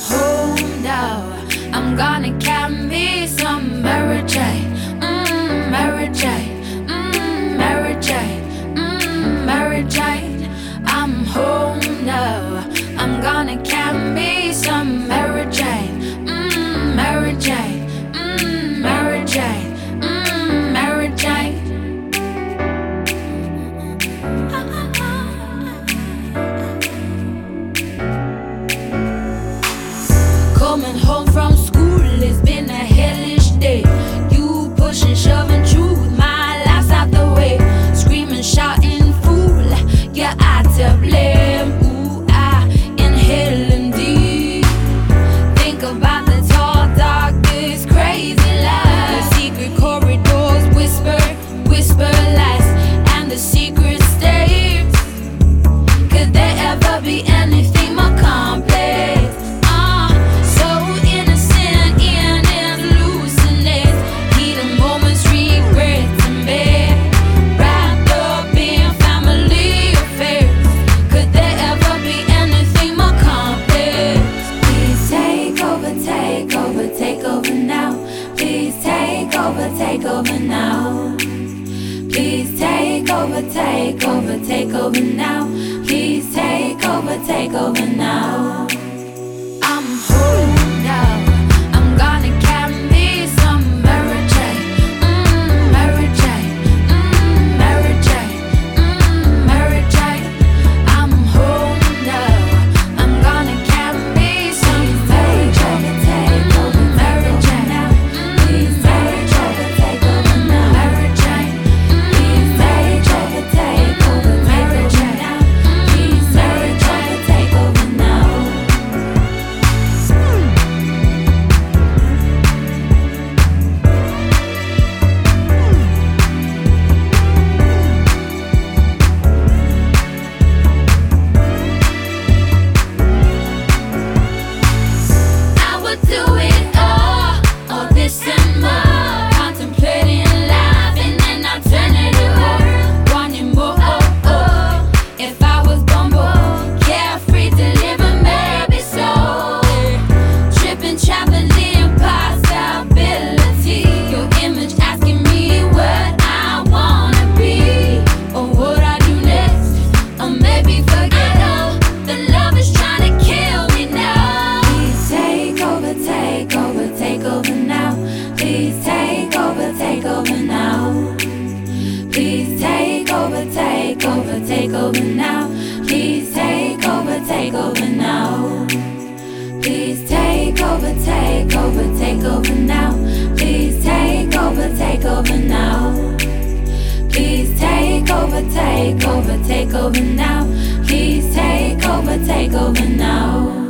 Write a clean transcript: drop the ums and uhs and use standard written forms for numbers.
home now. I'm gonna carry me some Mary Jane, Mary Jane, Mary Jane, Mary Jane. I'm home now. I'm gonna carry me some Mary Jane, Mary Jane, Mary Jane, Mary Jane. Coming home from school, it's been a hellish day. You pushing, shoving truth, my life's out the way. Screaming, shouting, fool, you're out to blame. Ooh, I inhaling deep. Think about the tall, dark, this crazy life. The secret corridors whisper, whisper lies, and the secret stares. Could there ever be anything more complex? Take over now. Please take over, take over, take over now. Please take over, take over now. I'm home now. I'm gonna carry me some Mary Jane, Mary Jane, Mary Jane, Mary Jane. I'm home now. I'm gonna carry me some Mary Jane, take over, Mary Jane now. Please take over, take over now. Mary Jane, please take over, take over, Mary Jane now. Please take over, take over now. I would do it all this and more. Contemplating life and then I turn it over. Wanting more, if I was Bumble, carefree to live a maybe so. Tripping, traveling, possibility. Your image asking me what I wanna be, or what I do next, or maybe forget all. The love is trying to kill me now. Please take over, take over, take over now. Please take over, take over now. Please take over, take over, take over now. Please take over, take over now. Please take over, take over, take over now. Please take over, take over now. Please take over, take over, take over now. Please take over, take over now.